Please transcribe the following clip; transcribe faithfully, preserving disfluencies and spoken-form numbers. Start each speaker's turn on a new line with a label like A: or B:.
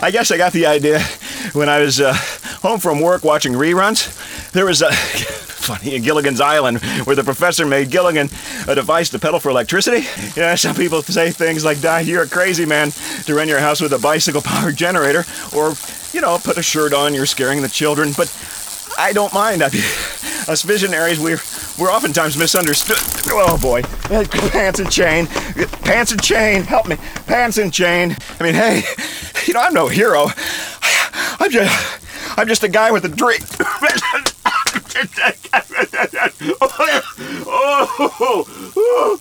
A: I guess I got the idea when I was uh, home from work watching reruns. There was a... funny, in Gilligan's Island, where the professor made Gilligan a device to pedal for electricity. You know, some people say things like, "Di, you're a crazy man to run your house with a bicycle-powered generator," or, you know, "Put a shirt on, you're scaring the children." But I don't mind. I mean, us visionaries, we're, we're oftentimes misunderstood. Oh, boy. Pants and chain. Pants and chain. Help me. Pants and chain. I mean, hey, you know, I'm no hero. I'm just, I'm just a guy with a dream. oh, oh, oh,